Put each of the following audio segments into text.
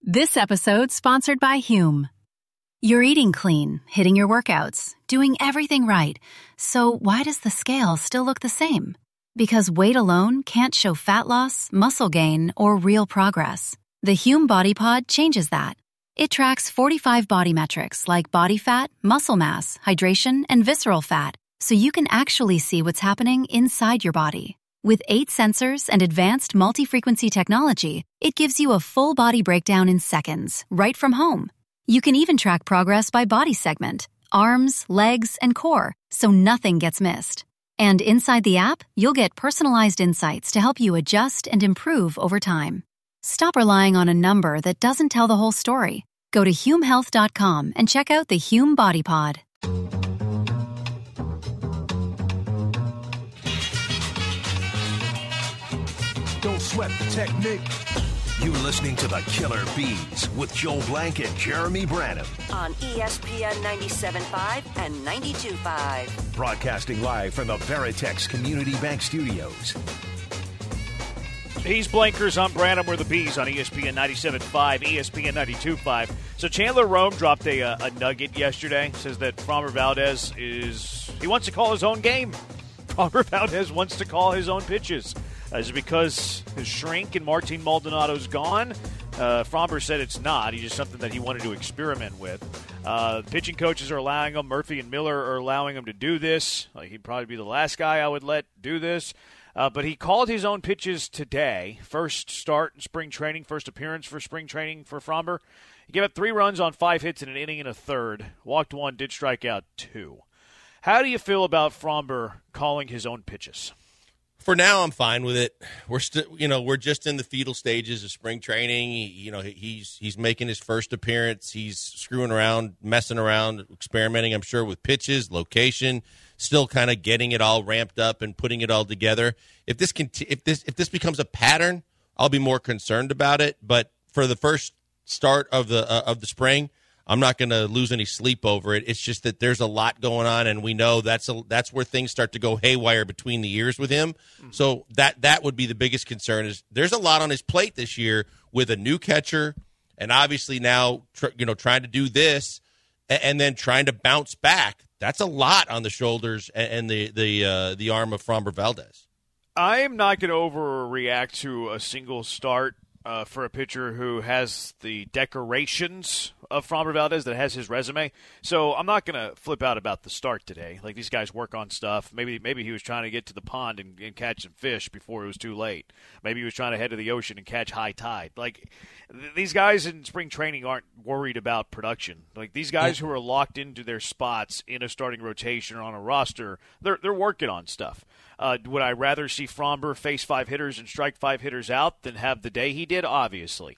This episode sponsored by Hume. You're eating clean, hitting your workouts, doing everything right. So why does the scale still look the same? Because weight alone can't show fat loss, muscle gain, or real progress. The Hume Body Pod changes that. It tracks 45 body metrics like body fat, muscle mass, hydration, and visceral fat, so you can actually see what's happening inside your body. With 8 sensors and advanced multi-frequency technology, it gives you a full body breakdown in seconds, right from home. You can even track progress by body segment, arms, legs, and core, so nothing gets missed. And inside the app, you'll get personalized insights to help you adjust and improve over time. Stop relying on a number that doesn't tell the whole story. Go to humehealth.com and check out the Hume Body Pod. Don't sweat the technique. You're listening to the Killer Bees with Joel Blank and Jeremy Branham on ESPN 97.5 and 92.5. Broadcasting live from the Veritex Community Bank Studios. He's Blankers, I'm Branham. We're the Bees on ESPN 97.5, ESPN 92.5. So Chandler Rome dropped a nugget yesterday. Says that Framber Valdez he wants to call his own game. Framber Valdez wants to call his own pitches. Is it because his shrink and Martin Maldonado's gone? Framber said it's not. He's just something that he wanted to experiment with. Pitching coaches are allowing him. Murphy and Miller are allowing him to do this. He'd probably be the last guy I would let do this. But he called his own pitches today. First start in spring training, first appearance for spring training for Framber. He gave up 3 runs on 5 hits in an inning and a third. Walked 1, did strike out 2. How do you feel about Framber calling his own pitches? For now, I'm fine with it. We're just in the fetal stages of spring training. He's making his first appearance. He's screwing around, messing around, experimenting, I'm sure, with pitches, location, still kind of getting it all ramped up and putting it all together. If this becomes a pattern, I'll be more concerned about it. But for the first start of the spring, I'm not going to lose any sleep over it. It's just that there's a lot going on, and we know that's where things start to go haywire between the ears with him. Mm-hmm. So that would be the biggest concern. Is there's a lot on his plate this year with a new catcher, and obviously now trying to do this and then trying to bounce back. That's a lot on the shoulders and the arm of Framber Valdez. I am not going to overreact to a single start for a pitcher who has the decorations of Framber Valdez, that has his resume. So I'm not going to flip out about the start today. Like, these guys work on stuff. Maybe he was trying to get to the pond and catch some fish before it was too late. Maybe he was trying to head to the ocean and catch high tide. Like, these guys in spring training aren't worried about production. Like, these guys who are locked into their spots in a starting rotation or on a roster, they're working on stuff. Would I rather see Framber face 5 hitters and strike 5 hitters out than have the day he did? Obviously.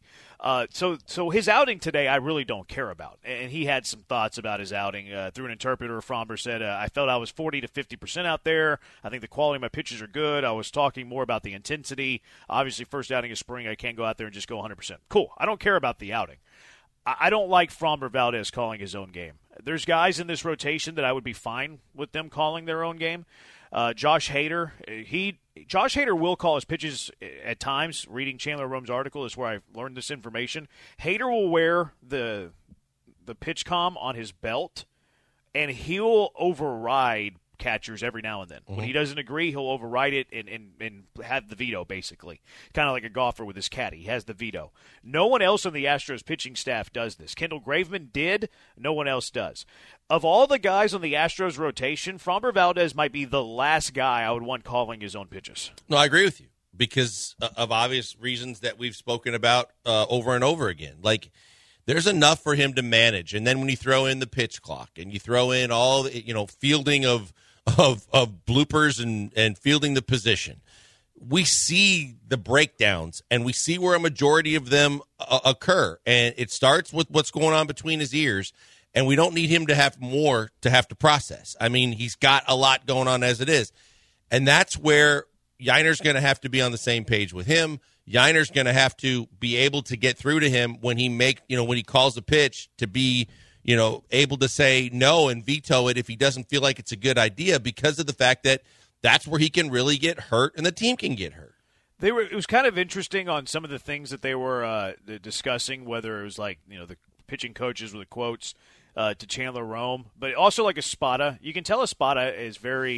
So his outing today I really don't care about. And he had some thoughts about his outing. Through an interpreter, Framber said, I felt I was 40 to 50% out there. I think the quality of my pitches are good. I was talking more about the intensity. Obviously, first outing of spring, I can't go out there and just go 100%. Cool. I don't care about the outing. I don't like Framber Valdez calling his own game. There's guys in this rotation that I would be fine with them calling their own game. Josh Hader, Josh Hader will call his pitches at times. Reading Chandler Rome's article is where I learned this information. Hader will wear the pitch comm on his belt, and he'll override catchers every now and then. Mm-hmm. When he doesn't agree, he'll override it and have the veto, basically. Kind of like a golfer with his caddy. He has the veto. No one else on the Astros pitching staff does this. Kendall Graveman did. No one else does. Of all the guys on the Astros rotation, Framber Valdez might be the last guy I would want calling his own pitches. No, I agree with you because of obvious reasons that we've spoken about over and over again. Like, there's enough for him to manage. And then when you throw in the pitch clock and you throw in all the, fielding of bloopers and fielding the position, we see the breakdowns and we see where a majority of them occur. And it starts with what's going on between his ears. And we don't need him to have more to have to process. I mean, he's got a lot going on as it is. And that's where Yiner's going to have to be on the same page with him. Yiner's going to have to be able to get through to him when he calls a pitch, to be, able to say no and veto it if he doesn't feel like it's a good idea, because of the fact that that's where he can really get hurt and the team can get hurt. It was kind of interesting on some of the things that they were discussing, whether it was like, the pitching coaches with the quotes to Chandler Rome, but also like Espada. You can tell Espada is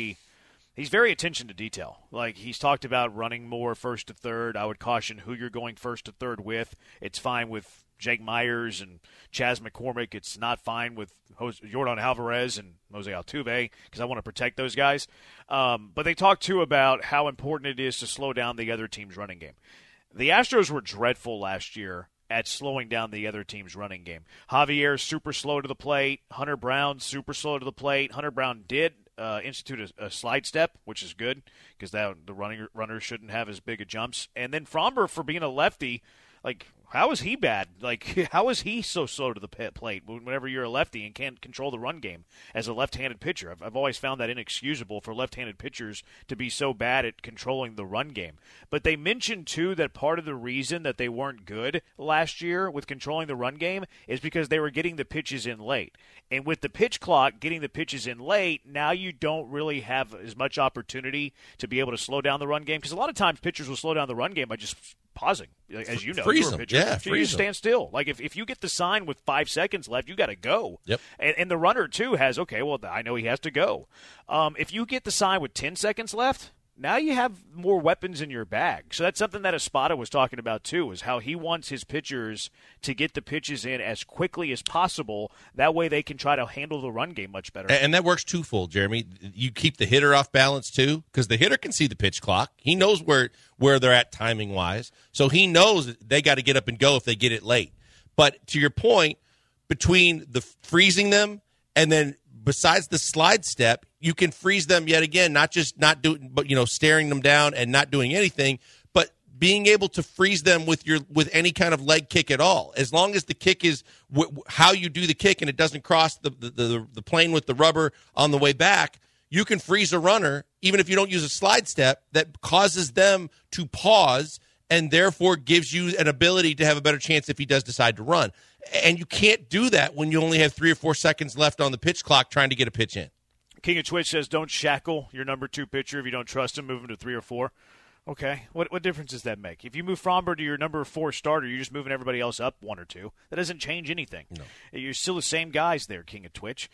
he's very attention to detail. Like, he's talked about running more first to third. I would caution who you're going first to third with. It's fine with Jake Myers and Chas McCormick. It's not fine with Jordan Alvarez and Jose Altuve because I want to protect those guys. But they talked, too, about how important it is to slow down the other team's running game. The Astros were dreadful last year at slowing down the other team's running game. Javier's super slow to the plate. Hunter Brown's super slow to the plate. Hunter Brown did institute a slide step, which is good because the runners shouldn't have as big of jumps. And then Fromber, for being a lefty, like, how is he bad? Like, how is he so slow to the plate whenever you're a lefty and can't control the run game as a left-handed pitcher? I've always found that inexcusable for left-handed pitchers to be so bad at controlling the run game. But they mentioned, too, that part of the reason that they weren't good last year with controlling the run game is because they were getting the pitches in late. And with the pitch clock getting the pitches in late, now you don't really have as much opportunity to be able to slow down the run game because a lot of times pitchers will slow down the run game by just pausing, as you know. Freeze them. Yeah, you just stand still. Like, if you get the sign with 5 seconds left, you got to go. Yep. And the runner, too, has, okay, well, I know he has to go. If you get the sign with 10 seconds left, now you have more weapons in your bag. So that's something that Espada was talking about, too, is how he wants his pitchers to get the pitches in as quickly as possible. That way they can try to handle the run game much better. And that works twofold, Jeremy. You keep the hitter off balance, too, because the hitter can see the pitch clock. He knows where they're at timing-wise. So he knows that they got to get up and go if they get it late. But to your point, between the freezing them and then besides the slide step, you can freeze them yet again, not doing, but staring them down and not doing anything, but being able to freeze them with any kind of leg kick at all. As long as the kick is how you do the kick and it doesn't cross the plane with the rubber on the way back, you can freeze a runner even if you don't use a slide step that causes them to pause and therefore gives you an ability to have a better chance if he does decide to run. And you can't do that when you only have 3 or 4 seconds left on the pitch clock trying to get a pitch in. King of Twitch says, don't shackle your number 2 pitcher if you don't trust him. Move him to 3 or 4. Okay, what difference does that make? If you move Fromber to your number 4 starter, you're just moving everybody else up 1 or 2. That doesn't change anything. No. You're still the same guys there, King of Twitch.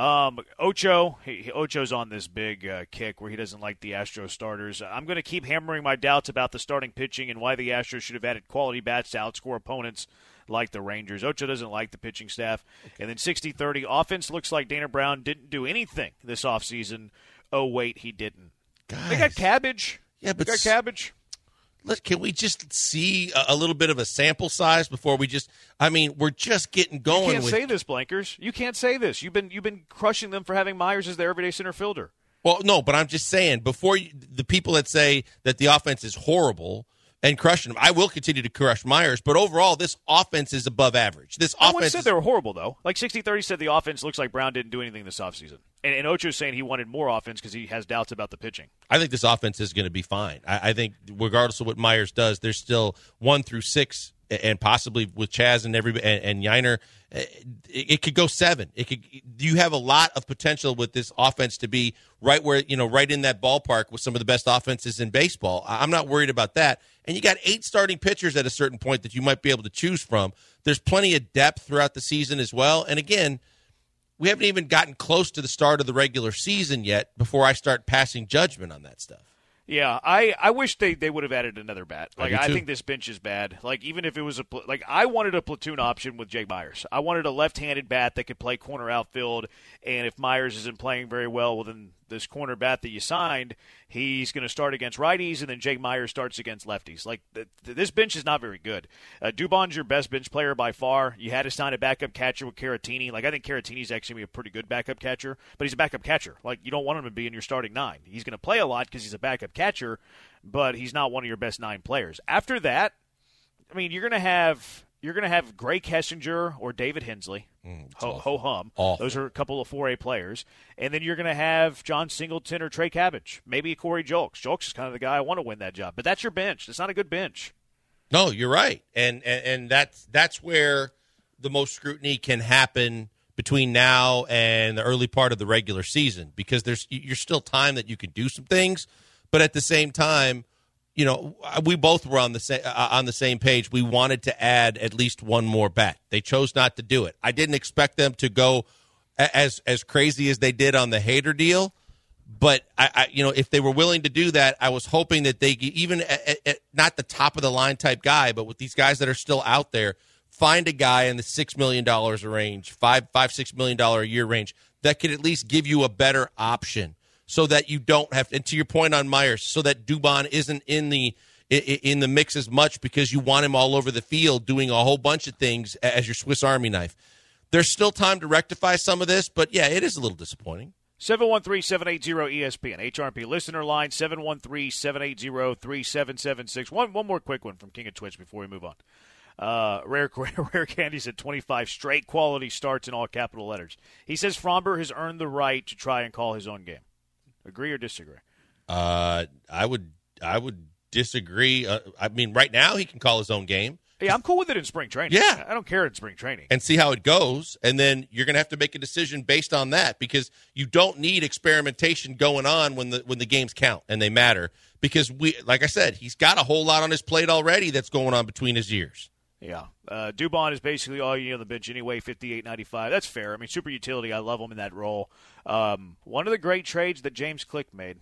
Ocho's on this big kick where he doesn't like the Astros starters. I'm going to keep hammering my doubts about the starting pitching and why the Astros should have added quality bats to outscore opponents like the Rangers. Ocho doesn't like the pitching staff. Okay. And then 60-30, offense looks like Dana Brown didn't do anything this offseason. Oh, wait, he didn't. Guys. They got Cabbage. Yeah, but got Cabbage. Can we just see a little bit of a sample size before we just? I mean, we're just getting going. You can't say this, Blankers. You can't say this. You've been crushing them for having Myers as their everyday center fielder. Well, no, but I'm just saying the people that say that the offense is horrible and crushing them, I will continue to crush Myers. But overall, this offense is above average. I wouldn't say they were horrible, though. Like 60-30 said, the offense looks like Brown didn't do anything this offseason. And Ocho's saying he wanted more offense because he has doubts about the pitching. I think this offense is going to be fine. I think regardless of what Myers does, there's still 1 through 6, and possibly with Chas and Yiner, it could go 7. You have a lot of potential with this offense to be right in that ballpark with some of the best offenses in baseball. I'm not worried about that. And you got 8 starting pitchers at a certain point that you might be able to choose from. There's plenty of depth throughout the season as well. And again, we haven't even gotten close to the start of the regular season yet before I start passing judgment on that stuff. Yeah, I wish they would have added another bat. Like, I too. think this bench is bad. Like, even if it was I wanted a platoon option with Jake Myers. I wanted a left-handed bat that could play corner outfield, and if Myers isn't playing very well, then this corner bat that you signed, he's going to start against righties, and then Jake Myers starts against lefties. Like, this bench is not very good. Dubon's your best bench player by far. You had to sign a backup catcher with Caratini. Like, I think Caratini's actually a pretty good backup catcher, but he's a backup catcher. Like, you don't want him to be in your starting 9. He's going to play a lot because he's a backup catcher, but he's not one of your best 9 players. After that, I mean, you're going to have Gray Kessinger or David Hensley. Ho-hum. Those are a couple of 4A players. And then you're going to have John Singleton or Trey Cabbage. Maybe Corey Julks. Julks is kind of the guy I want to win that job. But that's your bench. It's not a good bench. No, you're right. And that's where the most scrutiny can happen between now and the early part of the regular season, because you're still time that you can do some things. But at the same time, we both were on the same page. We wanted to add at least one more bat. They chose not to do it. I didn't expect them to go as crazy as they did on the Hader deal, but if they were willing to do that, I was hoping that they, even at not the top of the line type guy, but with these guys that are still out there, find a guy in the $6 million range, $6 million a year range that could at least give you a better option. So that you don't have, and to your point on Myers, so that Dubon isn't in the mix as much because you want him all over the field doing a whole bunch of things as your Swiss Army knife. There's still time to rectify some of this, but yeah, it is a little disappointing. 713-780-ESPN, HRP listener line, 713-780-3776. One more quick one from King of Twitch before we move on. Rare Candy said 25 straight quality starts in all capital letters. He says Fromber has earned the right to try and call his own game. Agree or disagree? I would disagree. Right now he can call his own game. Yeah, I'm cool with it in spring training. Yeah. I don't care in spring training. And see how it goes, and then you're going to have to make a decision based on that because you don't need experimentation going on when the games count and they matter because like I said, he's got a whole lot on his plate already that's going on between his ears. Yeah. Dubon is basically all you need on the bench anyway, 58.95. That's fair. I mean, super utility. I love him in that role. One of the great trades that James Click made.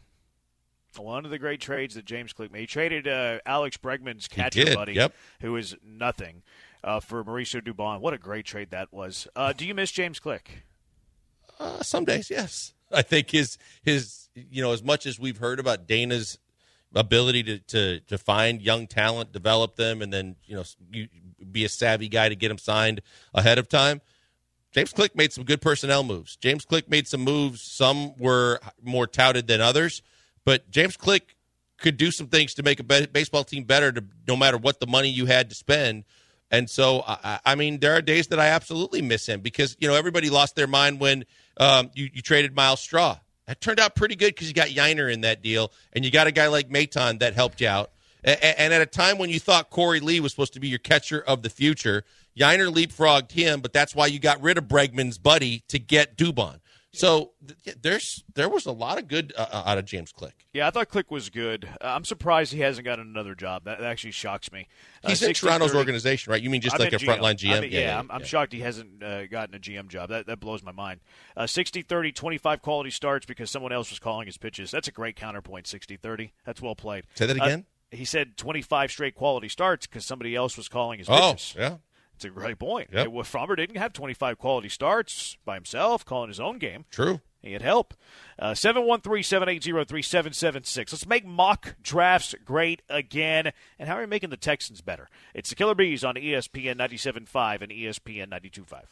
He traded Alex Bregman's catcher buddy, who is nothing, for Mauricio Dubon. What a great trade that was. Do you miss James Click? Some days, yes. I think his as much as we've heard about Dana's ability to find young talent, develop them, and then be a savvy guy to get them signed ahead of time. James Click made some good personnel moves. James Click made some moves. Some were more touted than others, but James Click could do some things to make a baseball team better no matter what the money you had to spend. And so, there are days that I absolutely miss him because, everybody lost their mind when you traded Miles Straw. That turned out pretty good because you got Yiner in that deal, and you got a guy like Maton that helped you out. And at a time when you thought Corey Lee was supposed to be your catcher of the future, Yiner leapfrogged him, but that's why you got rid of Bregman's buddy to get Dubon. So there was a lot of good out of James Click. Yeah, I thought Click was good. I'm surprised he hasn't gotten another job. That actually shocks me. He's in Toronto's organization, right? You mean just like a frontline GM? I'm shocked he hasn't gotten a GM job. That blows my mind. 60-30, 25 quality starts because someone else was calling his pitches. That's a great counterpoint, 60-30. That's well played. Say that again? He said 25 straight quality starts because somebody else was calling his pitches. Oh, yeah. It's a great point. Yep. Fromber didn't have 25 quality starts by himself, calling his own game. True. He had help. 713-780-3776. Let's make mock drafts great again. And how are we making the Texans better? It's the Killer Bees on ESPN 97.5 and ESPN 92.5.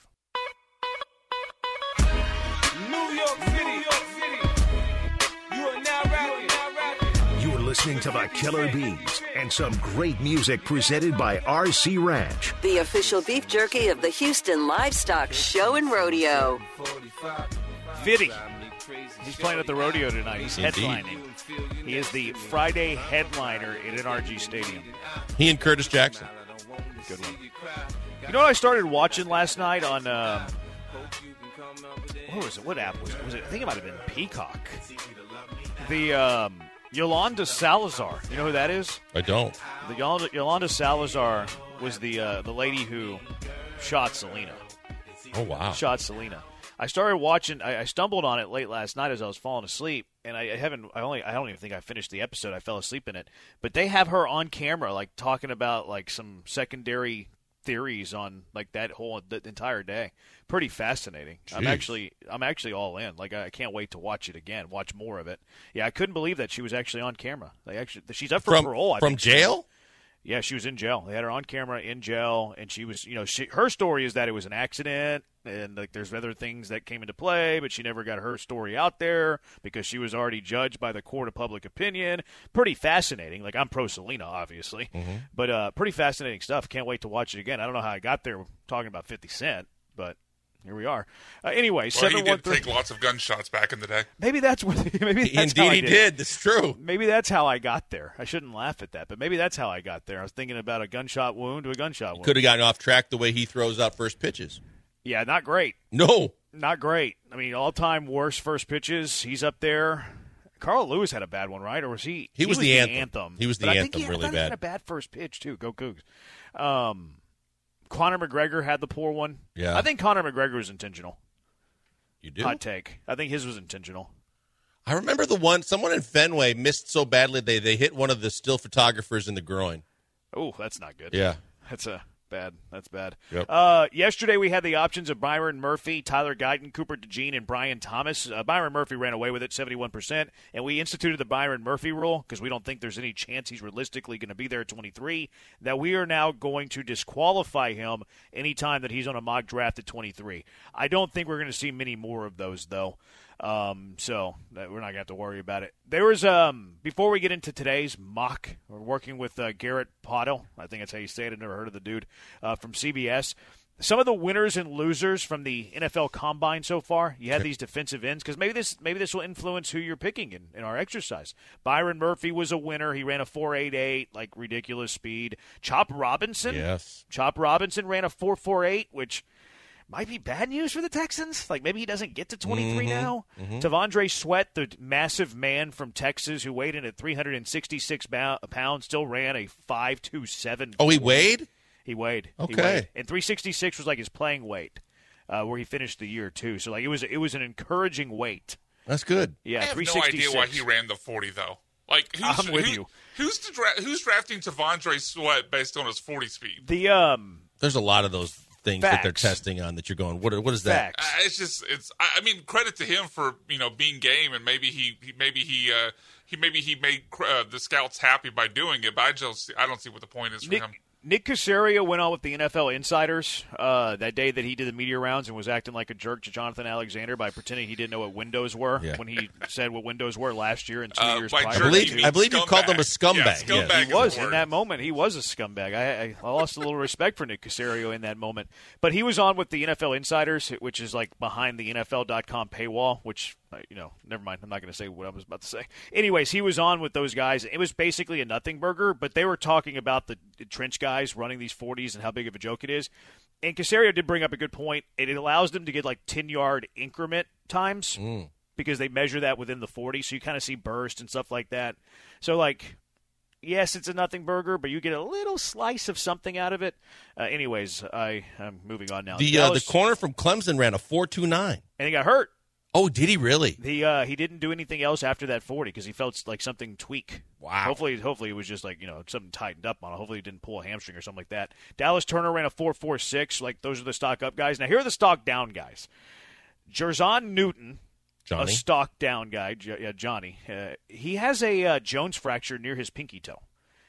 New York City. You are now rapping. You're listening to the Killer Bees and some great music presented by RC Ranch. The official beef jerky of the Houston Livestock Show and Rodeo. Fitty. He's playing at the rodeo tonight. He's headlining. He is the Friday headliner at NRG Stadium. He and Curtis Jackson. Good one. You know what I started watching last night on, what was it? What app was it? I think it might have been Peacock. The Yolanda Salazar. You know who that is? I don't. The Yolanda Salazar was the lady who shot Selena. Oh, wow. Shot Selena. I started watching. I stumbled on it late last night as I was falling asleep, and I don't even think I finished the episode. I fell asleep in it. But they have her on camera, like talking about like some secondary theories on like the entire day. Pretty fascinating. Jeez. I'm actually all in. Like I can't wait to watch it again. Watch more of it. Yeah, I couldn't believe that she was actually on camera. She's up for parole. I from think. Jail. Yeah, she was in jail. They had her on camera in jail, and she was, her story is that it was an accident, and like there's other things that came into play, but she never got her story out there because she was already judged by the court of public opinion. Pretty fascinating. Like I'm pro Selena, obviously, but pretty fascinating stuff. Can't wait to watch it again. I don't know how I got there talking about 50 Cent, but here we are. Anyway, well, he did take lots of gunshots back in the day. Maybe that's what. Maybe that's Indeed, he did. That's true. Maybe that's how I got there. I shouldn't laugh at that, but maybe that's how I got there. I was thinking about a gunshot wound to a gunshot wound. Could have gotten off track the way he throws out first pitches. Yeah, not great. No, not great. I mean, all-time worst first pitches. He's up there. Carl Lewis had a bad one, right? Or was he? He was the anthem. anthem. He was the But anthem I really thought he bad. had a bad first pitch, too. Go Cougs. Conor McGregor had the poor one. Yeah. I think Conor McGregor was intentional. You do? Hot take. I think his was intentional. I remember the one, someone in Fenway missed so badly they hit one of the still photographers in the groin. Oh, that's not good. Yeah. That's bad. That's bad. Yep. Yesterday we had the options of Byron Murphy, Tyler Guyton, Cooper DeJean, and Brian Thomas. Byron Murphy ran away with it, 71%, and we instituted the Byron Murphy rule because we don't think there's any chance he's realistically going to be there at 23, that we are now going to disqualify him anytime that he's on a mock draft at 23. I don't think we're going to see many more of those, though. So we're not going to have to worry about it. There was, before we get into today's mock, we're working with Garrett Pottle. I think that's how you say it. I've never heard of the dude from CBS. Some of the winners and losers from the NFL Combine so far. You had these defensive ends because maybe this will influence who you're picking in our exercise. Byron Murphy was a winner. He ran a 4.88, like ridiculous speed. Chop Robinson. Yes. Chop Robinson ran a 4.48, which might be bad news for the Texans. Like, maybe he doesn't get to 23 now. Tavondre Sweat, the massive man from Texas who weighed in at 366 pounds, still ran a 5.27. Oh, he weighed? He weighed. Okay. He weighed. And 366 was like his playing weight, where he finished the year, too. So, like, it was an encouraging weight. That's good. Yeah, I have no 366. idea why he ran the 40, though. Like, I'm with you. Who's drafting Tavondre Sweat based on his 40 speed? There's a lot of those things that they're Facts. testing on that you're going, what is that? Facts. I mean, credit to him for being game, and maybe he made the scouts happy by doing it. But I don't see what the point is for him. Nick Caserio went on with the NFL Insiders that day that he did the media rounds and was acting like a jerk to Jonathan Alexander by pretending he didn't know what windows were when he said what windows were last year and 2 years by prior. jerk, I believe you called him a scumbag. Yeah, Yes. scumbag He was is the in word. that moment. He was a scumbag. I lost a little respect for Nick Caserio in that moment. But he was on with the NFL Insiders, which is like behind the NFL.com paywall, which, never mind. I'm not going to say what I was about to say. Anyways, he was on with those guys. It was basically a nothing burger, but they were talking about the trench guys running these 40s and how big of a joke it is. And Caserio did bring up a good point. It allows them to get like 10-yard increment times because they measure that within the 40, so you kind of see burst and stuff like that. So, like, yes, it's a nothing burger, but you get a little slice of something out of it. Anyways, I'm moving on now. The corner from Clemson ran a 4.29. And he got hurt. Oh, did he really? He didn't do anything else after that 40 because he felt like something tweak. Wow. Hopefully it was just like, something tightened up on it. Hopefully he didn't pull a hamstring or something like that. Dallas Turner ran a 4.46. Like, those are the stock up guys. Now, here are the stock down guys. Jerzon Newton, Johnny? a stock down guy. Johnny. He has a Jones fracture near his pinky toe.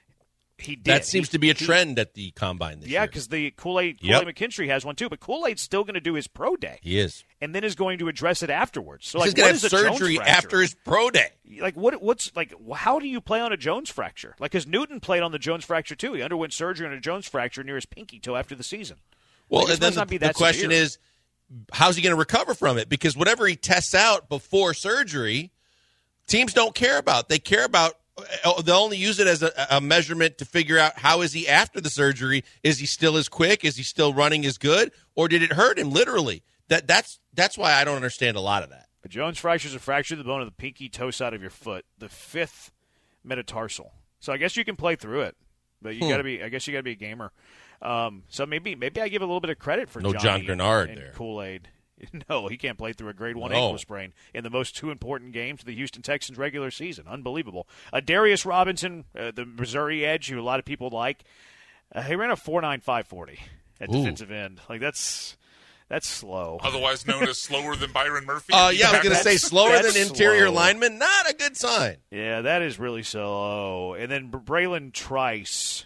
He did. That seems to be a trend at the Combine this year. Yeah, because the Kool-Aid McKinstry has one too. But Kool-Aid's still going to do his pro day. He is. And then is going to address it afterwards. So, He's like, going what to is have a Jones surgery fracture? after his pro day. Like, what's like? How do you play on a Jones fracture? Like, because Newton played on the Jones fracture too. He underwent surgery on a Jones fracture near his pinky toe after the season. Well, Like, and then the question severe. is, how's he going to recover from it? Because whatever he tests out before surgery, teams don't care about. They care about. They'll only use it as a measurement to figure out how is he after the surgery. Is he still as quick? Is he still running as good? Or did it hurt him literally? That's why I don't understand a lot of that. A Jones fracture is a fracture of the bone of the pinky toe side of your foot, the 5th metatarsal. So I guess you can play through it, but you got to be. I guess you got to be a gamer. So maybe I give a little bit of credit for No Johnny John Grenard and there. Kool-Aid. No, he can't play through a grade 1 No. ankle sprain in the most 2 important games of the Houston Texans regular season. Unbelievable. Darius Robinson, the Missouri edge, who a lot of people like, he ran a 4.95 at defensive end. Like, that's slow. Otherwise known as slower than Byron Murphy. Yeah, I was going to say slower than that's interior slow. lineman. Not a good sign. Yeah, that is really slow. And then Braylon Trice,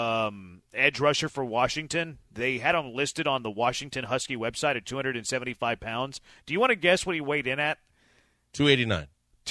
edge rusher for Washington. They had him listed on the Washington Husky website at 275 pounds. Do you want to guess what he weighed in at? 289.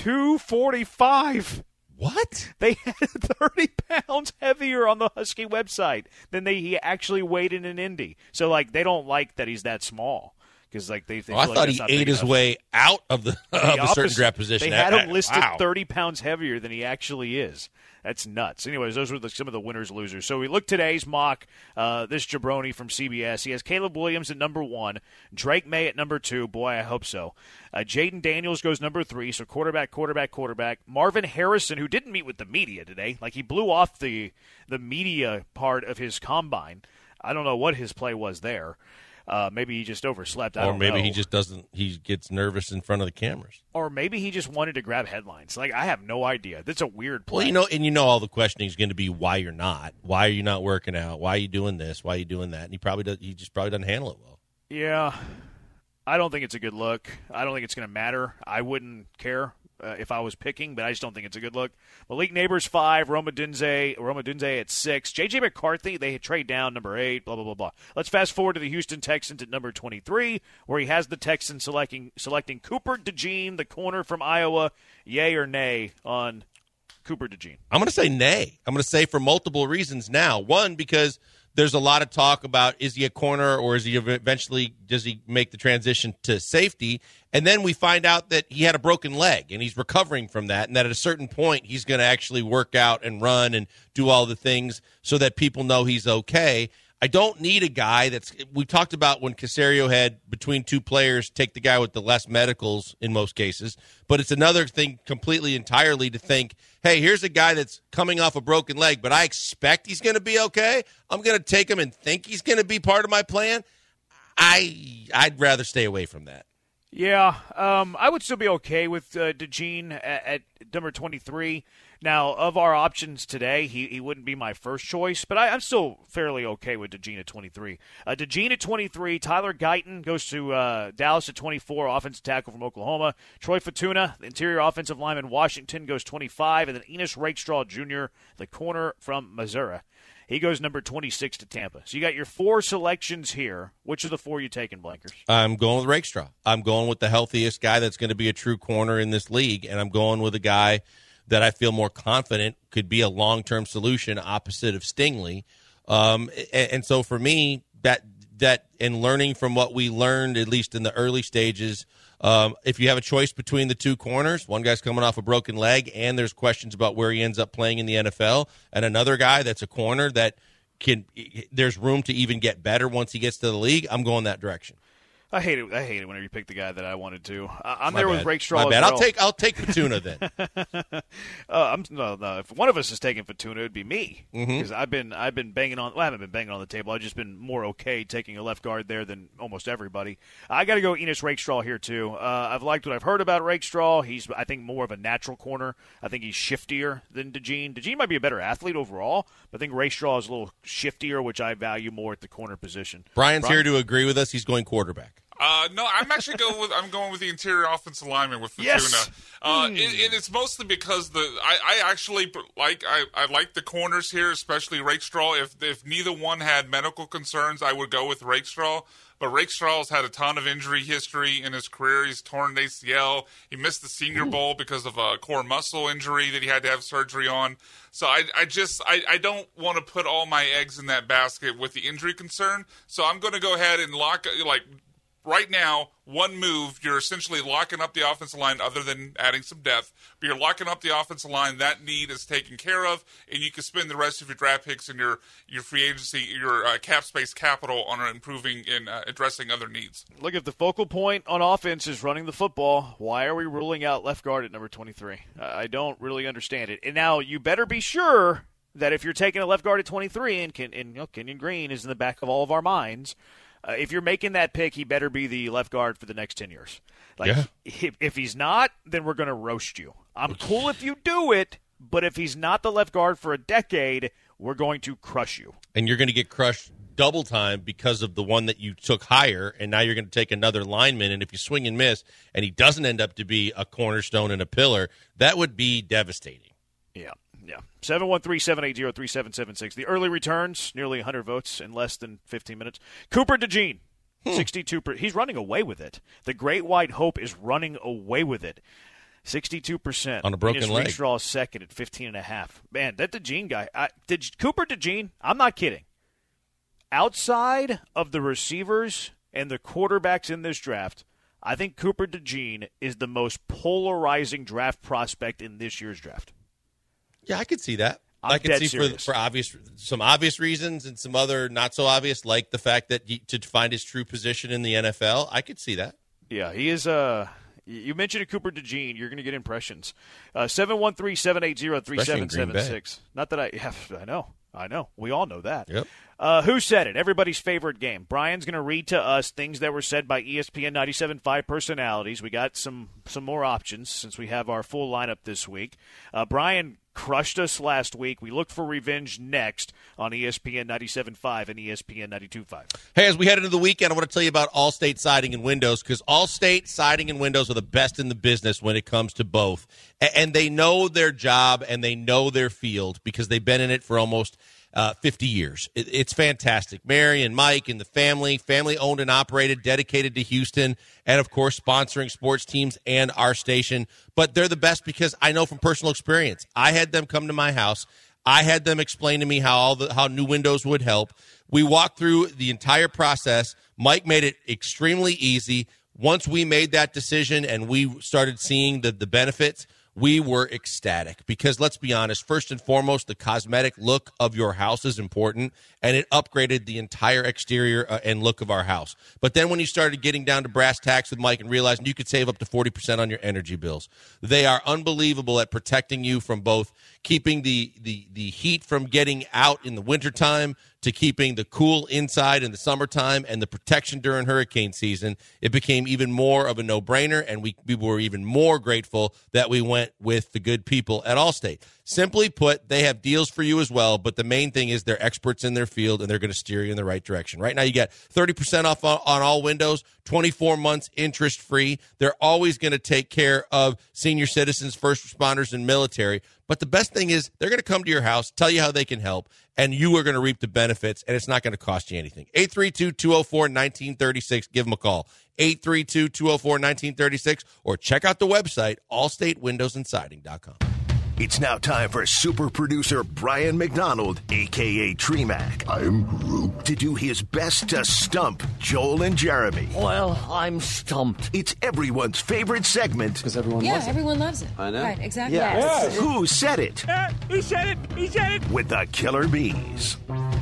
245. What? They had 30 pounds heavier on the Husky website than he actually weighed in an Indy. So, like, they don't like that he's that small because like they I feel like thought that's he not ate big his enough. way out of a certain opposite. draft position. They had him listed Wow. 30 pounds heavier than he actually is. That's nuts. Anyways, those were some of the winners, losers. So we look today's mock. This jabroni from CBS. He has Caleb Williams at number 1, Drake May at number 2. Boy, I hope so. Jaden Daniels goes number 3. So quarterback. Marvin Harrison, who didn't meet with the media today, like he blew off the media part of his combine. I don't know what his play was there. Maybe he just overslept. I don't know. Or maybe he just doesn't. He gets nervous in front of the cameras. Or maybe he just wanted to grab headlines. Like, I have no idea. That's a weird play. Well, all the questioning is going to be why you're not. Why are you not working out? Why are you doing this? Why are you doing that? And he just probably doesn't handle it well. Yeah, I don't think it's a good look. I don't think it's going to matter. I wouldn't care if I was picking, but I just don't think it's a good look. Malik Neighbors 5, Roma Dunze at 6, J.J. McCarthy, they trade down number 8, blah, blah, blah, blah. Let's fast forward to the Houston Texans at number 23, where he has the Texans selecting Cooper DeJean, the corner from Iowa. Yay or nay on Cooper DeJean? I'm going to say nay. I'm going to say for multiple reasons now. One, because there's a lot of talk about is he a corner or does he make the transition to safety? And then we find out that he had a broken leg and he's recovering from that, and that at a certain point he's going to actually work out and run and do all the things so that people know he's okay. I don't need a guy we talked about when Caserio had between two players take the guy with the less medicals in most cases, but it's another thing completely entirely to think, hey, here's a guy that's coming off a broken leg, but I expect he's going to be okay. I'm going to take him and think he's going to be part of my plan. I'd rather stay away from that. Yeah, I would still be okay with DeJean at number 23. Now, of our options today, he wouldn't be my first choice, but I'm still fairly okay with DeJean at 23. DeJean at 23, Tyler Guyton goes to Dallas at 24, offensive tackle from Oklahoma. Troy Fortuna, the interior offensive lineman, Washington, goes 25, and then Enos Rakestraw Jr., the corner from Missouri. He goes number 26 to Tampa. So you got your 4 selections here. Which of the 4 you taking, Blankers? I'm going with Rakestraw. I'm going with the healthiest guy that's going to be a true corner in this league, and I'm going with a guy that I feel more confident could be a long-term solution opposite of Stingley. And so for me, that in learning from what we learned, at least in the early stages, if you have a choice between the two corners, one guy's coming off a broken leg and there's questions about where he ends up playing in the NFL, and another guy that's a corner that there's room to even get better once he gets to the league, I'm going that direction. I hate it whenever you pick the guy that I wanted to. I'm My there bad. with Rakestraw. My bad. As well. I'll take Fortuna then. No. If one of us is taking Fortuna, it'd be me because I've been banging on. Well, I haven't been banging on the table. I've just been more okay taking a left guard there than almost everybody. I got to go Enos Rakestraw here too. I've liked what I've heard about Rakestraw. He's, I think, more of a natural corner. I think he's shiftier than DeJean. DeJean might be a better athlete overall, but I think Rakestraw is a little shiftier, which I value more at the corner position. Brian's here to agree with us. He's going quarterback. No, I'm actually going with the interior offensive lineman with Fortuna. Yes. It's mostly because I actually like the corners here, especially Rakestraw. If neither one had medical concerns, I would go with Rakestraw. But Rakestraw's had a ton of injury history in his career. He's torn an ACL. He missed the Senior Bowl because of a core muscle injury that he had to have surgery on. So I don't want to put all my eggs in that basket with the injury concern. So I'm going to go ahead and right now, one move, you're essentially locking up the offensive line other than adding some depth, but you're locking up the offensive line. That need is taken care of, and you can spend the rest of your draft picks and your free agency, your cap space capital on improving and addressing other needs. Look, if the focal point on offense is running the football, why are we ruling out left guard at number 23? I don't really understand it. And now you better be sure that if you're taking a left guard at 23, and Kenyon Green is in the back of all of our minds, if you're making that pick, he better be the left guard for the next 10 years. If he's not, then we're going to roast you. I'm cool if you do it, but if he's not the left guard for a decade, we're going to crush you. And you're going to get crushed double time because of the one that you took higher, and now you're going to take another lineman, and if you swing and miss, and he doesn't end up to be a cornerstone and a pillar, that would be devastating. Yeah. 713-780-3776. The early returns, nearly 100 votes in less than 15 minutes. Cooper DeJean, 62%. He's running away with it. The Great White Hope is running away with it. 62%. On a broken leg. Rakestraw is second at 15.5. Man, that DeJean guy. Cooper DeJean, I'm not kidding. Outside of the receivers and the quarterbacks in this draft, I think Cooper DeJean is the most polarizing draft prospect in this year's draft. Yeah, I could see that. I can see for some obvious reasons and some other not so obvious, like the fact that to find his true position in the NFL, I could see that. Yeah, he is you mentioned a Cooper DeJean, you're going to get impressions. 713-780-3776. Not that I know. We all know that. Yep. Who said it? Everybody's favorite game. Brian's going to read to us things that were said by ESPN 97.5 personalities. We got some more options since we have our full lineup this week. Brian crushed us last week. We look for revenge next on ESPN 97.5 and ESPN 92.5. Hey, as we head into the weekend, I want to tell you about Allstate Siding and Windows, because Allstate Siding and Windows are the best in the business when it comes to both. And they know their job and they know their field because they've been in it for almost 50 years. It's fantastic. Mary and Mike and the family owned and operated, dedicated to Houston, and, of course, sponsoring sports teams and our station. But they're the best because I know from personal experience. I had them come to my house. I had them explain to me how new windows would help. We walked through the entire process. Mike made it extremely easy. Once we made that decision and we started seeing the benefits, we were ecstatic because, let's be honest, first and foremost, the cosmetic look of your house is important, and it upgraded the entire exterior and look of our house. But then when you started getting down to brass tacks with Mike and realizing you could save up to 40% on your energy bills, they are unbelievable at protecting you from both keeping the heat from getting out in the wintertime to keeping the cool inside in the summertime and the protection during hurricane season. It became even more of a no-brainer, and we were even more grateful that we went with the good people at Allstate. Simply put, they have deals for you as well, but the main thing is they're experts in their field, and they're going to steer you in the right direction. Right now, you get 30% off on all windows, 24 months interest-free. They're always going to take care of senior citizens, first responders, and military. But the best thing is they're going to come to your house, tell you how they can help, and you are going to reap the benefits, and it's not going to cost you anything. 832-204-1936. Give them a call. 832-204-1936, or check out the website, allstatewindowsandsiding.com. It's now time for super producer Brian McDonald, a.k.a. Tremac. I'm Groot. To do his best to stump Joel and Jeremy. Well, I'm stumped. It's everyone's favorite segment. Because everyone loves it. Everyone loves it. I know. Right, exactly. Yeah. Yes. Who said it? He said it. He said it. With the Killer Bees.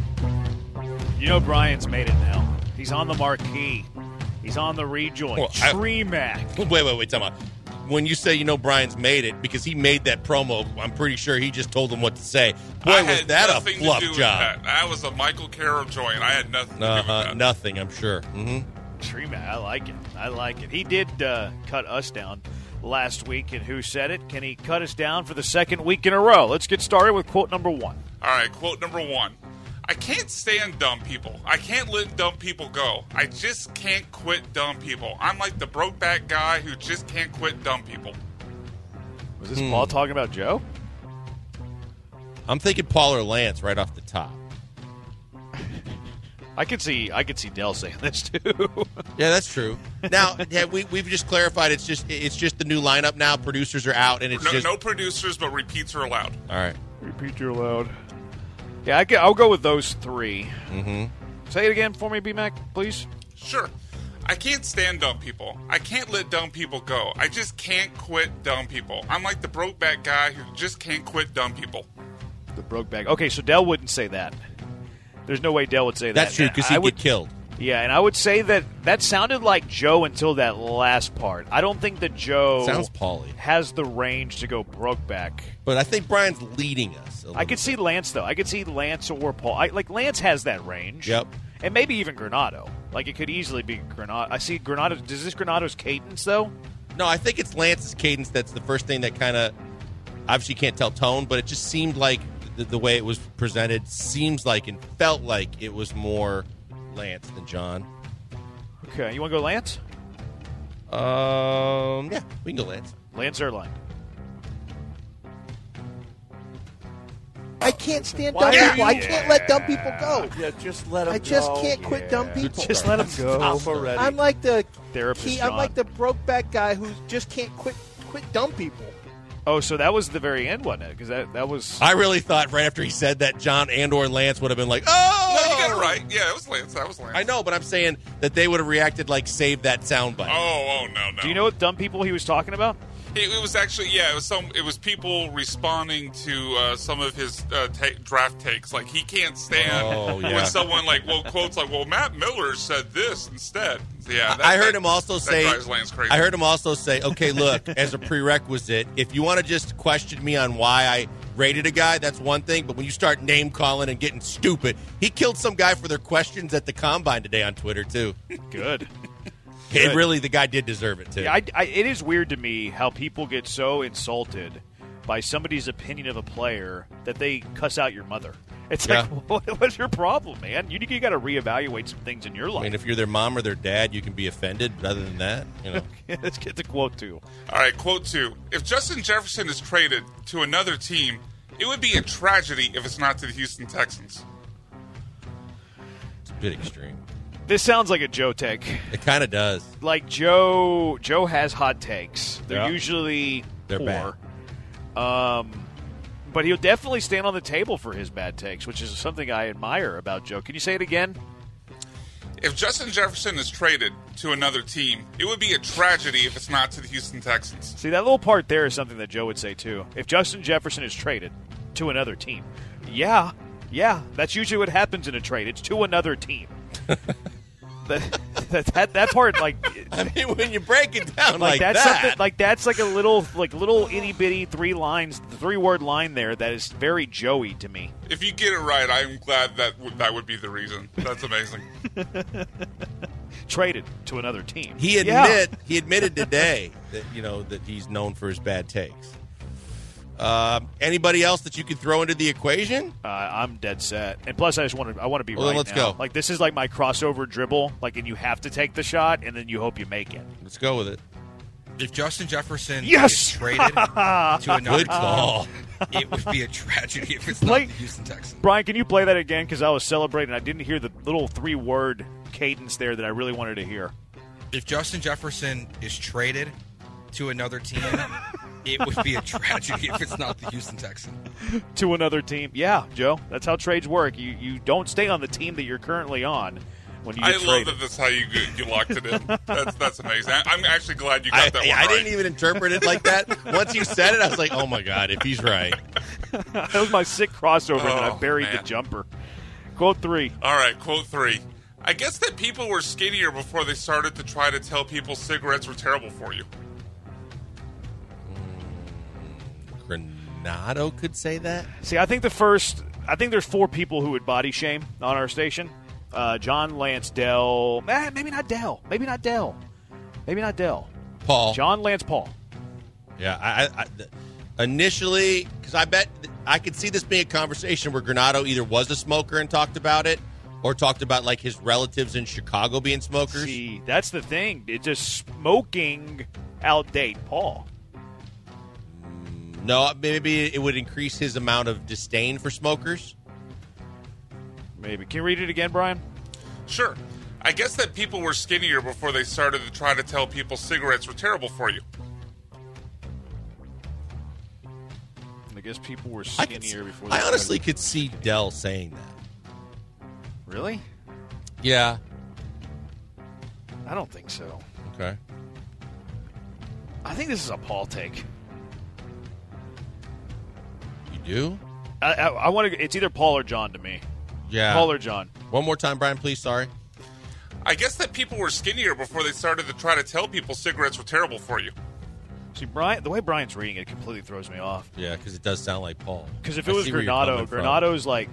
You know Brian's made it now. He's on the marquee. He's on the rejoin. Well, Tremac. Wait, time out. When you say Brian's made it, because he made that promo, I'm pretty sure he just told them what to say. Boy, was that a fluff job. That was a Michael Carroll joint. I had nothing to do with that. Nothing, I'm sure. Mm-hmm. Tremac, I like it. He did cut us down last week in Who Said It. Can he cut us down for the second week in a row? Let's get started with quote number one. All right, quote number one. I can't stand dumb people. I can't let dumb people go. I just can't quit dumb people. I'm like the broke-back guy who just can't quit dumb people. Was this Paul talking about Joe? I'm thinking Paul or Lance right off the top. I could see Dell saying this too. Yeah, that's true. Now, we've just clarified it's just the new lineup now. Producers are out, and it's no producers, but repeats are allowed. All right, repeats are allowed. Yeah, I'll go with those three. Mm-hmm. Say it again for me, B-Mac, please. Sure. I can't stand dumb people. I can't let dumb people go. I just can't quit dumb people. I'm like the broke-back guy who just can't quit dumb people. The broke-back. Okay, so Dell wouldn't say that. There's no way Dell would say that. That's true, because he'd get killed. Yeah, and I would say that sounded like Joe until that last part. I don't think that Joe sounds Pauly has the range to go Brokeback. But I think Brian's leading us. I could see Lance, though. I could see Lance or Paul. Lance has that range. Yep. And maybe even Granado. It could easily be Granado. I see Granado. Is this Granado's cadence, though? No, I think it's Lance's cadence that's the first thing that kind of, obviously you can't tell tone, but it just seemed like the way it was presented seems like and felt like it was more Lance than John. Okay, you want to go Lance? Yeah, we can go Lance. Lance Erline. I can't stand dumb people. I can't let dumb people go. Yeah, just let them go. I just can't quit dumb people. Just let them go. Stop already. I'm like the therapist. I'm like the broke-back guy who just can't quit dumb people. Oh, so that was the very end, wasn't it? Because that was... I really thought right after he said that, John and or Lance would have been like, oh! No, you Yeah, right. Yeah, it was Lance. That was Lance. I know, but I'm saying that they would have reacted like save that soundbite. Oh, no. Do you know what dumb people he was talking about? It was actually, it was people responding to some of his draft takes. Like, he can't stand when someone, quotes like, well, Matt Miller said this instead. Yeah, I heard him also say, drives Lance crazy. I heard him also say, okay, look, as a prerequisite, if you want to just question me on why I rated a guy, that's one thing, but when you start name-calling and getting stupid, he killed some guy for their questions at the Combine today on Twitter, too. Good. And really, the guy did deserve it, too. Yeah, it is weird to me how people get so insulted by somebody's opinion of a player that they cuss out your mother. It's like, what's your problem, man? You got to reevaluate some things in your life. I mean, if you're their mom or their dad, you can be offended, but other than that, Let's get to quote 2. All right, quote 2. If Justin Jefferson is traded to another team, it would be a tragedy if it's not to the Houston Texans. It's a bit extreme. This sounds like a Joe take. It kind of does. Like Joe has hot takes. They're usually bad. But he'll definitely stand on the table for his bad takes, which is something I admire about Joe. Can you say it again? If Justin Jefferson is traded to another team, it would be a tragedy if it's not to the Houston Texans. See, that little part there is something that Joe would say, too. If Justin Jefferson is traded to another team, yeah, that's usually what happens in a trade. It's to another team. that part, like, I mean, when you break it down that's something, like, that's like a little itty bitty 3-word line there that is very Joey to me. If you get it right, I'm glad that would be the reason. That's amazing. Traded to another team. He admitted today that that he's known for his bad takes. Anybody else that you could throw into the equation? I'm dead set, and plus I want to be right. Let's now. go. Like, this is like my crossover dribble, and you have to take the shot, and then you hope you make it. Let's go with it. If Justin Jefferson is traded to another Good call. team, it would be a tragedy if it's not the Houston Texans. Brian, can you play that again? Because I was celebrating. I didn't hear the little 3-word cadence there that I really wanted to hear. If Justin Jefferson is traded to another team, it would be a tragedy if it's not the Houston Texans. To another team. Yeah, Joe. That's how trades work. You don't stay on the team that you're currently on when you get traded. I love that that's how you locked it in. That's amazing. I'm actually glad you got that one right. I didn't even interpret it like that. Once you said it, I was like, oh, my God, if he's right. That was my sick crossover, and then I buried the jumper. Quote 3. All right, quote 3. I guess that people were skinnier before they started to try to tell people cigarettes were terrible for you. Granado could say that. See, I think there's 4 people who would body shame on our station. John, Lance, Dell. Maybe not Dell. Paul. John, Lance, Paul. Yeah, I initially, because I bet I could see this being a conversation where Granado either was a smoker and talked about it, or talked about like his relatives in Chicago being smokers. See, that's the thing. It's just smoking outdate Paul. No, maybe it would increase his amount of disdain for smokers. Maybe. Can you read it again, Brian? Sure. I guess that people were skinnier before they started to try to tell people cigarettes were terrible for you. I guess people were skinnier before they I honestly could see Dell saying that. Really? Yeah. I don't think so. Okay. I think this is a Paul take. You do? I want to. It's either Paul or John to me. Yeah. Paul or John. One more time, Brian, please. Sorry. I guess that people were skinnier before they started to try to tell people cigarettes were terrible for you. See, Brian, the way Brian's reading it completely throws me off. Yeah, because it does sound like Paul. Because if it was Granado, Granado's like,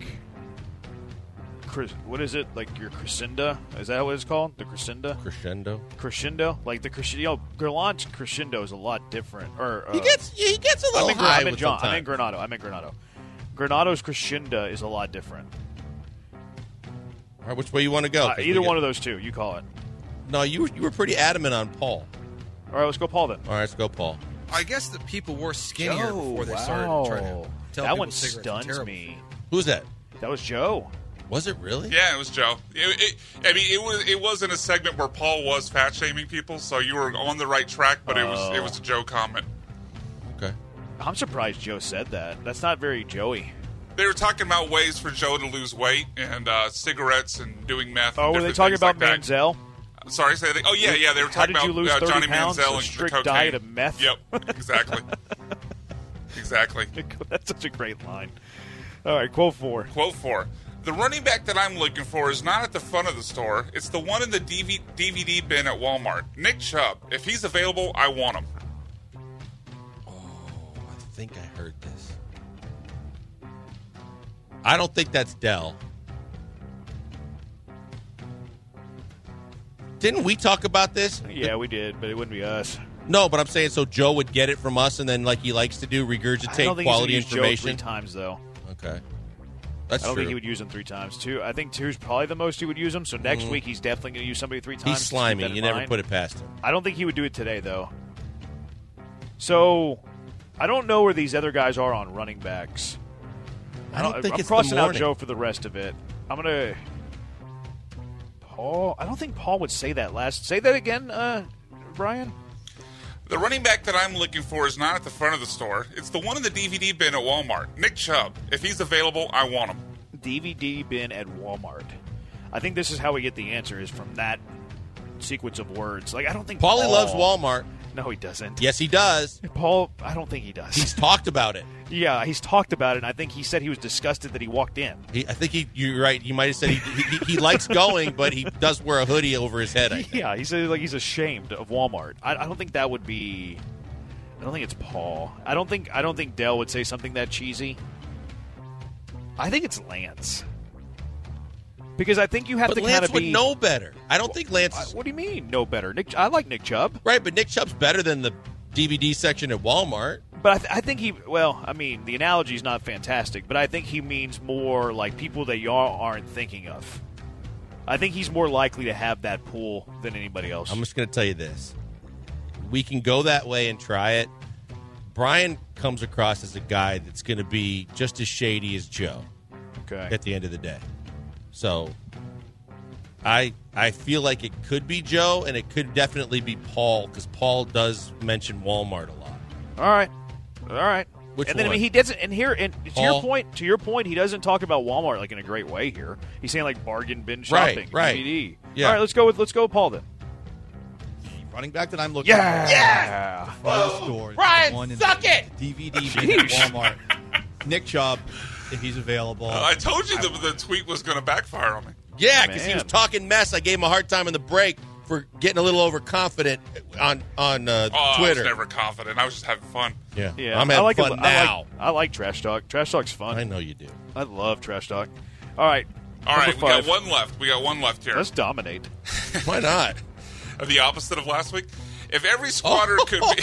what is it? Like your crescendo? Is that what it's called? The crescendo? Crescendo? Like the crescendo. Galant's crescendo is a lot different. Or he gets a little high with John. I meant Granado. Granado's crescendo is a lot different. All right, which way you want to go? Either one of those two. You call it. No, you were pretty adamant on Paul. All right, let's go Paul then. All right, let's go Paul. I guess that people were skinnier before they started to try to tell that people one cigarettes stuns are me. Who's that? That was Joe. Was it really? Yeah, it was Joe. It was in a segment where Paul was fat shaming people, so you were on the right track. But it was a Joe comment. Okay. I'm surprised Joe said that. That's not very Joey. They were talking about ways for Joe to lose weight and cigarettes and doing meth. Oh, and were they different talking things about like that. Manziel? Sorry, say that. Oh, yeah. They were How talking did you about lose 30 Johnny pounds? Manziel A and strict the cocaine. diet of meth? Yep, exactly. Exactly. That's such a great line. All right, quote 4. Quote 4. The running back that I'm looking for is not at the front of the store. It's the one in the DVD bin at Walmart. Nick Chubb. If he's available, I want him. Oh, I think I heard this. I don't think that's Dell. Didn't we talk about this? Yeah, we did, but it wouldn't be us. No, but I'm saying so Joe would get it from us and then, like he likes to do, I regurgitate don't think quality he's gonna use Joe information. 3 times, though. Okay. That's I don't true. think he would use them 3 times. I think 2 is probably the most he would use them. So next week he's definitely going to use somebody 3 times. He's slimy. Keep that You in never mind. put it past him. I don't think he would do it today, though. So I don't know where these other guys are on running backs. I don't think I'm it's crossing the out morning. Joe for the rest of it. I'm gonna Paul. I don't think Paul would say that last. Say that again, Brian. The running back that I'm looking for is not at the front of the store. It's the one in the DVD bin at Walmart. Nick Chubb. If he's available, I want him. DVD bin at Walmart. I think this is how we get the answer, is from that sequence of words. Like, I don't think Paulie Paul loves Walmart. No, he doesn't. Yes, he does. Paul, I don't think he does. He's talked about it. Yeah, he's talked about it, and I think he said he was disgusted that he walked in. I think you're right. You might have said he likes going, but he does wear a hoodie over his head. I think. Yeah, he said like he's ashamed of Walmart. I don't think that would be. I don't think it's Paul. I don't think Dell would say something that cheesy. I think it's Lance. Because I think you have But to kind Lance of would be. know better. I don't think Lance. What do you mean, know better? I like Nick Chubb. Right, but Nick Chubb's better than the DVD section at Walmart. But I think he. Well, I mean, the analogy is not fantastic, but I think he means more like people that y'all aren't thinking of. I think he's more likely to have that pool than anybody else. I'm just going to tell you this. We can go that way and try it. Brian comes across as a guy that's going to be just as shady as Joe. Okay. At the end of the day. So I feel like it could be Joe, and it could definitely be Paul, because Paul does mention Walmart a lot. All right. Which and then one? I mean, he doesn't. And here, and Paul? to your point, he doesn't talk about Walmart like in a great way here. He's saying like bargain bin shopping, Right. DVD. Yeah. All right, let's go with Paul then. Running back that I'm looking Yeah. for. Front of the store. Brian, the one in suck the it! DVD bin at Walmart. Nick Chubb, if he's available. I told you the tweet was going to backfire on me. Yeah, because he was Man. talking mess. I gave him a hard time in the break for getting a little overconfident on I was Twitter. never confident. I was just having fun. Yeah, Yeah, I'm having I like fun it. now. I like trash talk. Trash talk's fun. I know you do. I love trash talk. All right. All right, number we got 5. one left. We got one left here. Let's dominate. Why not? The opposite of last week. If every squatter could be.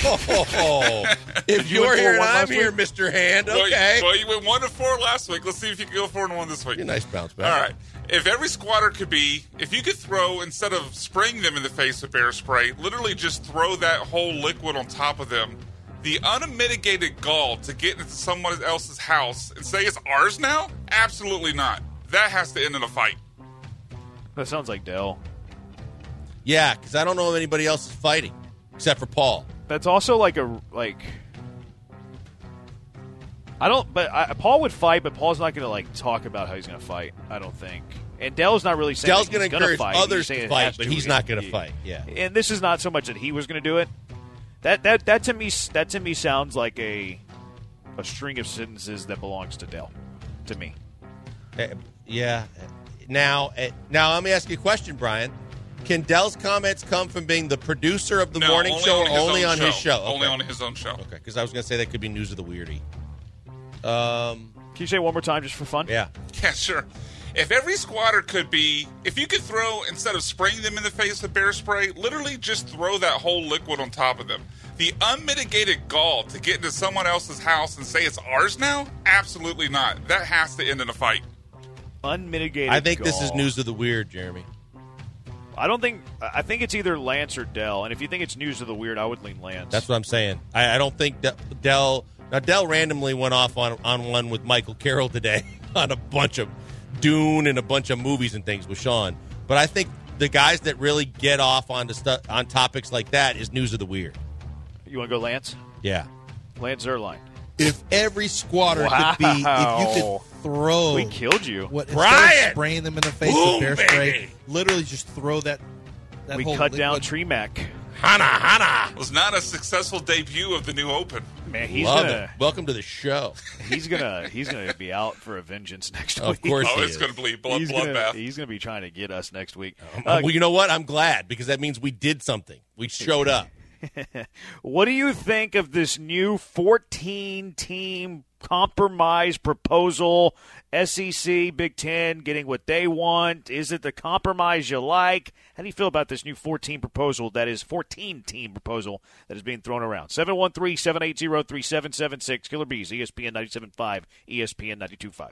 If You you're went here and 4-1 I'm last here, week? Mr. Hand, Well, okay. Well, you went 1-4 last week. Let's see if you can go 4-1 this week. You're a nice bounce back. All right. If every squatter could be, if you could throw, instead of spraying them in the face with bear spray, literally just throw that whole liquid on top of them, the unmitigated gall to get into someone else's house and say it's ours now? Absolutely not. That has to end in a fight. That sounds like Dell. Yeah, because I don't know if anybody else is fighting except for Paul. That's also like I don't. But Paul would fight, but Paul's not going to like talk about how he's going to fight. I don't think. And Dell's not really saying Dell's going to encourage fight. others He's saying to it fight, has but to. he's not going to fight. Yeah. And this is not so much that he was going to do it. That to me sounds like a string of sentences that belongs to Dell. To me. Yeah. Now, let me ask you a question, Brian. Can Dell's comments come from being the producer of the No, morning show or only own on his show? Only Okay. on his own show. Okay, because I was going to say that could be News of the Weirdy. Can you say it one more time just for fun? Yeah. Yeah, sure. If every squatter could be, if you could throw, instead of spraying them in the face with bear spray, literally just throw that whole liquid on top of them. The unmitigated gall to get into someone else's house and say it's ours now? Absolutely not. That has to end in a fight. Unmitigated. I think this is gall. News of the Weird, Jeremy. I think it's either Lance or Dell. And if you think it's News of the Weird, I would lean Lance. That's what I'm saying. I don't think Dell. Now, Dell randomly went off on one with Michael Carroll today on a bunch of Dune and a bunch of movies and things with Sean. But I think the guys that really get off on topics like that is News of the Weird. You want to go Lance? Yeah. Lance Zerline. If every squatter could be, if you could throw, we killed you. Instead of spraying them in the face with bear baby. spray, literally just throw that We whole cut down liquid. Tree Mac. Hana. Was not a successful debut of the new Open. Man, he's Love gonna it. Welcome to the show. he's gonna be out for a vengeance next week. Of course he It's is. going to be He's bloodbath. gonna be trying to get us next week. Well, you know what? I'm glad because that means we did something. We showed up. What do you think of this new 14-team compromise proposal? SEC, Big Ten getting what they want. Is it the compromise you like? How do you feel about this new 14-team proposal that is being thrown around? 713-780-3776. Killer Bees, ESPN 97.5, ESPN 92.5.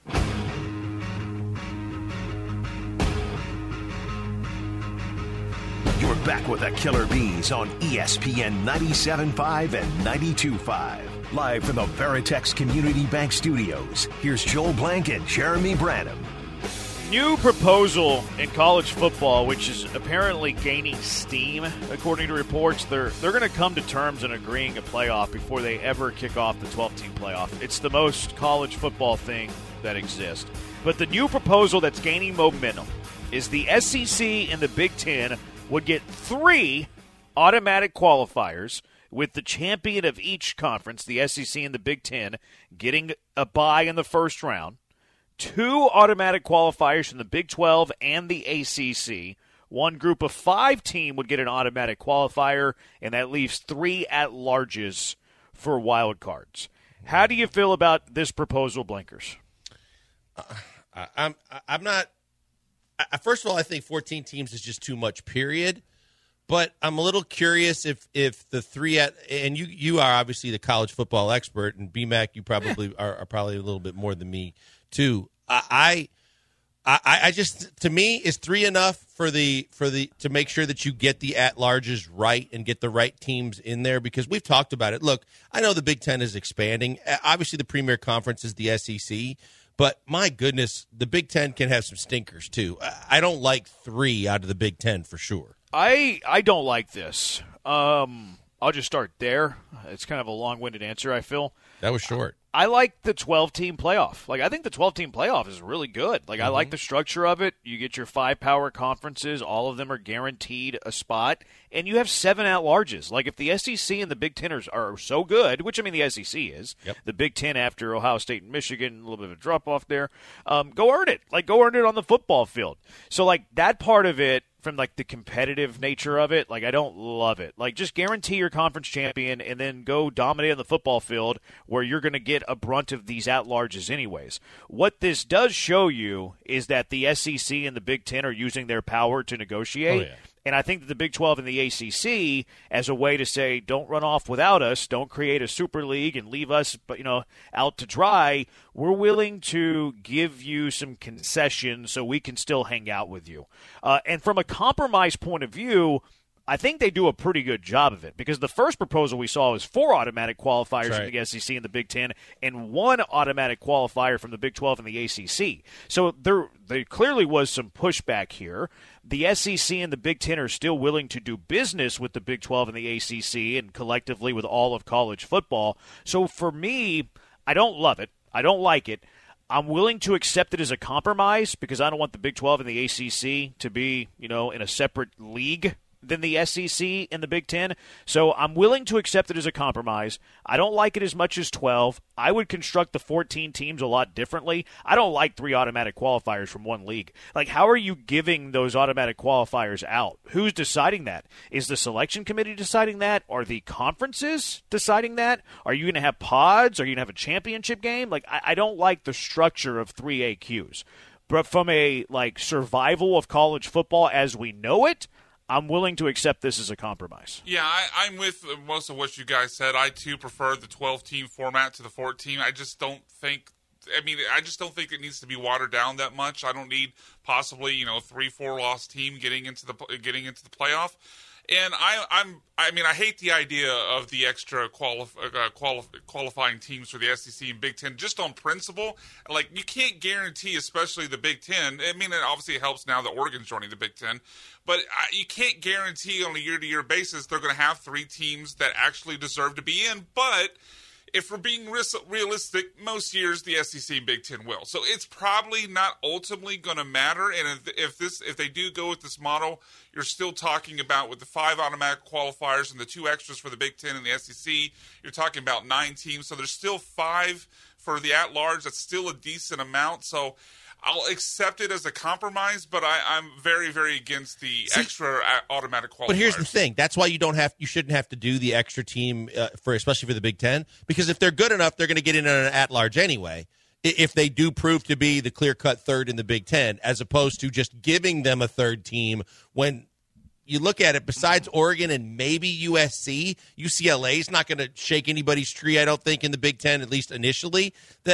You're back with the Killer Bees on ESPN 97.5 and 92.5. Live from the Veritex Community Bank Studios, here's Joel Blank and Jeremy Branham. New proposal in college football, which is apparently gaining steam, according to reports. They're going to come to terms in agreeing a playoff before they ever kick off the 12-team playoff. It's the most college football thing that exists. But the new proposal that's gaining momentum is the SEC and the Big Ten would get 3 automatic qualifiers, with the champion of each conference, the SEC and the Big Ten, getting a bye in the first round, 2 automatic qualifiers from the Big 12 and the ACC. One group of 5 team would get an automatic qualifier, and that leaves 3 at-larges for wild cards. How do you feel about this proposal, Blinkers? I'm not. First of all, I think 14 teams is just too much, period. But I'm a little curious if the 3 and you are obviously the college football expert, and BMAC, you probably are probably a little bit more than me too. I just, to me, is 3 enough for the to make sure that you get the at-larges right and get the right teams in there, because we've talked about it. Look, I know the Big Ten is expanding. Obviously, the premier conference is the SEC. But, my goodness, the Big Ten can have some stinkers, too. I don't like 3 out of the Big Ten for sure. I don't like this. I'll just start there. It's kind of a long-winded answer, I feel. That was short. I like the 12-team playoff. I think the 12-team playoff is really good. I like the structure of it. You get your 5 power conferences. All of them are guaranteed a spot. And you have 7 at-larges. If the SEC and the Big Ten are so good, which, the SEC is, the Big Ten after Ohio State and Michigan, a little bit of a drop-off there, go earn it. Go earn it on the football field. So, that part of it, from the competitive nature of it, I don't love it. Just guarantee your conference champion and then go dominate on the football field where you're going to get a brunt of these at-larges anyways. What this does show you is that the SEC and the Big Ten are using their power to negotiate. Oh, yeah. And I think that the Big 12 and the ACC, as a way to say, don't run off without us, don't create a super league and leave us, out to dry, we're willing to give you some concessions so we can still hang out with you. And from a compromise point of view, I think they do a pretty good job of it, because the first proposal we saw was 4 automatic qualifiers from the SEC and the Big Ten and 1 automatic qualifier from the Big 12 and the ACC. So there clearly was some pushback here. The SEC and the Big Ten are still willing to do business with the Big 12 and the ACC and collectively with all of college football. So for me, I don't love it. I don't like it. I'm willing to accept it as a compromise because I don't want the Big 12 and the ACC to be, in a separate league than the SEC and the Big Ten. So I'm willing to accept it as a compromise. I don't like it as much as 12. I would construct the 14 teams a lot differently. I don't like 3 automatic qualifiers from one league. How are you giving those automatic qualifiers out? Who's deciding that? Is the selection committee deciding that? Are the conferences deciding that? Are you going to have pods? Are you going to have a championship game? I don't like the structure of 3 AQs. But from a survival of college football as we know it, I'm willing to accept this as a compromise. Yeah, I'm with most of what you guys said. I, too, prefer the 12-team format to the 14. I just don't think it needs to be watered down that much. I don't need possibly, 3-4 loss team getting into the playoff. And I hate the idea of the extra qualifying teams for the SEC and Big Ten just on principle. You can't guarantee, especially the Big Ten. It obviously helps now that Oregon's joining the Big Ten, but you can't guarantee on a year-to-year basis they're going to have 3 teams that actually deserve to be in. But if we're being realistic, most years the SEC and Big Ten will. So it's probably not ultimately going to matter. And if they do go with this model, you're still talking about with the 5 automatic qualifiers and the 2 extras for the Big Ten and the SEC, you're talking about 9 teams. So there's still 5 for the at-large. That's still a decent amount. So I'll accept it as a compromise, but I'm very, very against the extra automatic qualifiers. But here's the thing: that's why you shouldn't have to do the extra team especially for the Big Ten, because if they're good enough, they're going to get in on an at-large anyway. If they do prove to be the clear-cut third in the Big Ten, as opposed to just giving them a third team when. You look at it, besides Oregon and maybe USC, UCLA is not going to shake anybody's tree, I don't think, in the Big Ten, at least initially.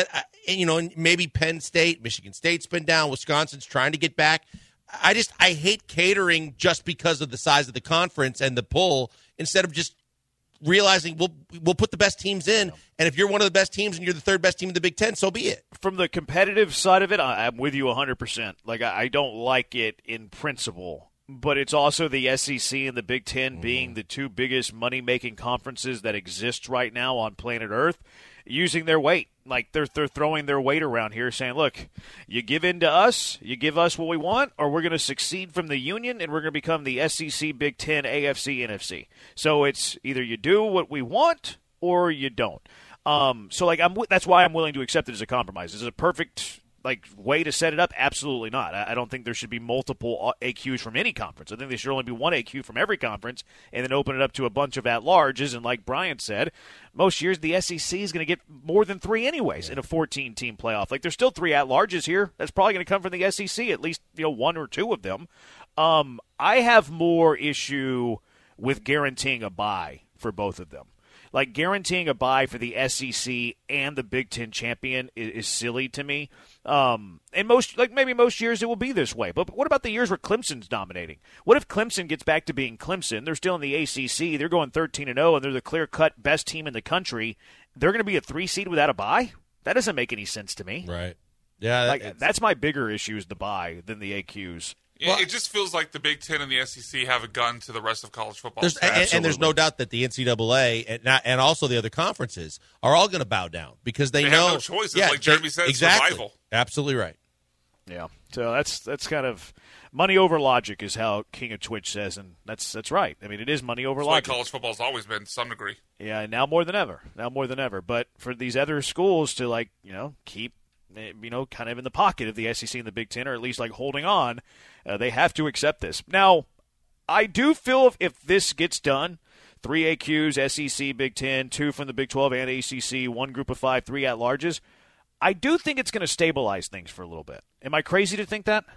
And maybe Penn State, Michigan State's been down, Wisconsin's trying to get back. I hate catering just because of the size of the conference and the pull, instead of just realizing we'll put the best teams in, and if you're one of the best teams and you're the third best team in the Big Ten, so be it. From the competitive side of it, I'm with you 100%. Like, I don't like it in principle. But it's also the SEC and the Big Ten being the 2 biggest money-making conferences that exist right now on planet Earth, using their weight. Like, they're throwing their weight around here, saying, look, you give in to us, you give us what we want, or we're going to succeed from the union, and we're going to become the SEC, Big Ten, AFC, NFC. So it's either you do what we want or you don't. That's why I'm willing to accept it as a compromise. Is it a perfect way to set it up? Absolutely not. I don't think there should be multiple AQs from any conference. I think there should only be 1 AQ from every conference, and then open it up to a bunch of at-larges. And like Brian said, most years the SEC is going to get more than 3 anyways in a 14-team playoff. Like, there's still 3 at-larges here. That's probably going to come from the SEC, at least 1 or 2 of them. I have more issue with guaranteeing a bye for both of them. Like, guaranteeing a bye for the SEC and the Big Ten champion is silly to me. And maybe most years it will be this way. But what about the years where Clemson's dominating? What if Clemson gets back to being Clemson? They're still in the ACC. They're going 13-0, and they're the clear-cut best team in the country. They're going to be a 3 seed without a bye? That doesn't make any sense to me. Right. Yeah. That's my bigger issue is the bye than the AQs. Yeah, it just feels like the Big Ten and the SEC have a gun to the rest of college football. And there's no doubt that the NCAA and also the other conferences are all going to bow down because they know have no choices. Like Jeremy said, exactly. Survival. Absolutely right. Yeah, so that's kind of money over logic is how King of Twitch says, and that's right. I mean, it is money over logic. That's why college football's always been to some degree. Yeah, now more than ever. But for these other schools to keep kind of in the pocket of the SEC and the Big Ten, or at least holding on, they have to accept this. Now, I do feel if this gets done, 3 AQs, SEC, Big Ten, 2 from the Big 12 and ACC, 1 group of 5, 3 at-larges, I do think it's going to stabilize things for a little bit. Am I crazy to think that?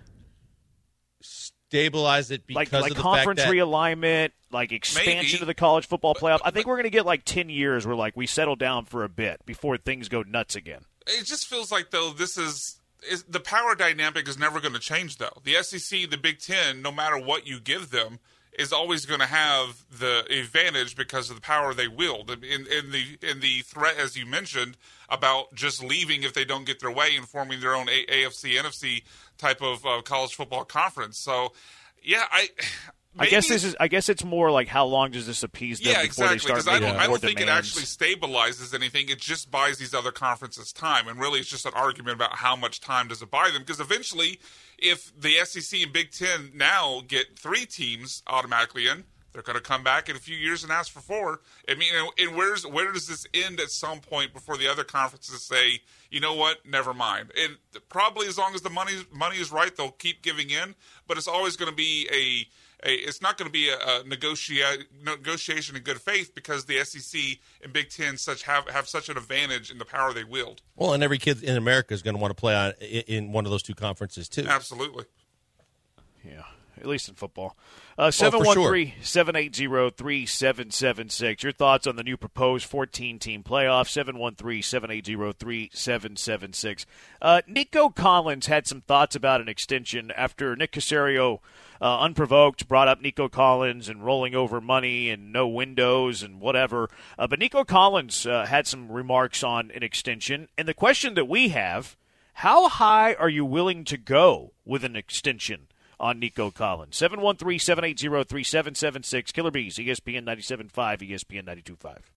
Stabilize it because of the conference fact that realignment, expansion of the college football playoff. I think we're going to get 10 years where we settle down for a bit before things go nuts again. It just feels like, though, this is the power dynamic is never going to change, though. The SEC, the Big Ten, no matter what you give them, is always going to have the advantage because of the power they wield. In the threat, as you mentioned, about just leaving if they don't get their way and forming their own AFC, NFC type of college football conference. So, yeah, I guess it's more how long does this appease them before they start making more demands? I don't think it actually stabilizes anything. It just buys these other conferences time, and really it's just an argument about how much time does it buy them. Because eventually, if the SEC and Big Ten now get 3 teams automatically in, they're going to come back in a few years and ask for 4. I mean, and where does this end at some point before the other conferences say, you know what, never mind? And probably as long as the money is right, they'll keep giving in. But it's always going to be it's not going to be a negotiation in good faith because the SEC and Big Ten have such an advantage in the power they wield. Well, and every kid in America is going to want to play in one of those 2 conferences too. Absolutely. Yeah, at least in football. 713-780-3776. Your thoughts on the new proposed 14-team playoff, 713-780-3776. Nico Collins had some thoughts about an extension after Nick Caserio, unprovoked, brought up Nico Collins and rolling over money and no windows and whatever. But Nico Collins had some remarks on an extension. And the question that we have, how high are you willing to go with an extension on Nico Collins? 713-780-3776. Killer Bees, ESPN 97.5, ESPN 92.5.